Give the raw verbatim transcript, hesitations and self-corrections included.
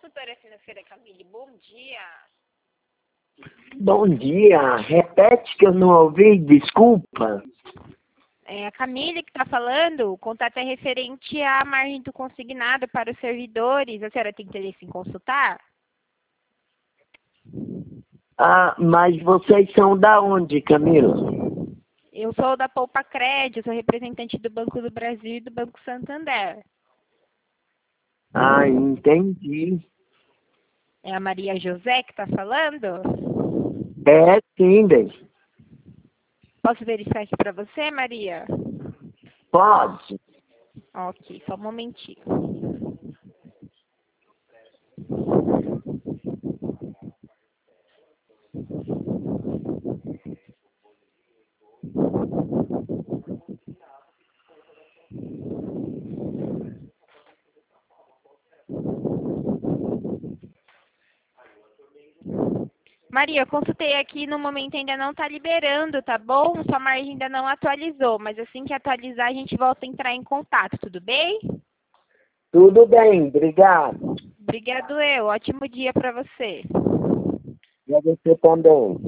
consultora financeira Camille, bom dia. Bom dia, repete que eu não ouvi, desculpa. É a Camille que está falando, o contato é referente à margem do consignado para os servidores. A senhora tem interesse em consultar? Ah, mas vocês são da onde, Camila? Eu sou da Poupa Crédito, sou representante do Banco do Brasil e do Banco Santander. Ah, entendi. É a Maria José que está falando? É, sim, bem. Posso verificar aqui para você, Maria? Pode. Ok, só um momentinho. Maria, eu consultei aqui, no momento ainda não está liberando, tá bom? Sua margem ainda não atualizou, mas assim que atualizar a gente volta a entrar em contato, tudo bem? Tudo bem, obrigado. Obrigado eu, ótimo dia para você. E a você também.